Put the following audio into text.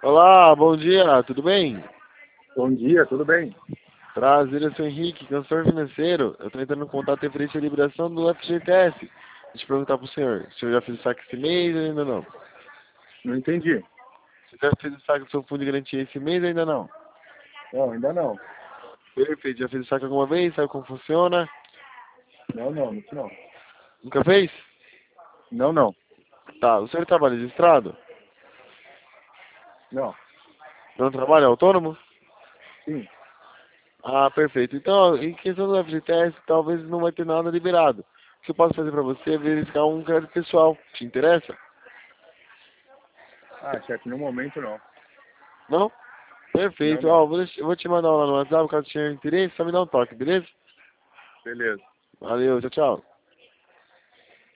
Olá, bom dia, tudo bem? Bom dia, tudo bem? Prazer, eu sou Henrique, consultor financeiro. Eu estou entrando em contato referente à liberação do FGTS. Deixa eu perguntar para o senhor, o senhor já fez o saque esse mês ou ainda não? Não entendi. Você já fez o saque do seu fundo de garantia esse mês ou ainda não? Não, ainda não. Perfeito, já fez o saque alguma vez? Sabe como funciona? Não, isso não. Nunca fez? Não, não. Tá, o senhor trabalha registrado? Não. Não trabalha, é autônomo? Sim. Ah, perfeito. Então, em questão do FGTS, talvez não vai ter nada liberado. O que eu posso fazer para você é verificar um crédito pessoal. Te interessa? Ah, chefe, no momento não. Não? Não, Perfeito. não. Ó, eu vou te mandar lá no WhatsApp, caso tenha interesse, só me dá um toque, beleza? Beleza. Valeu, tchau, tchau.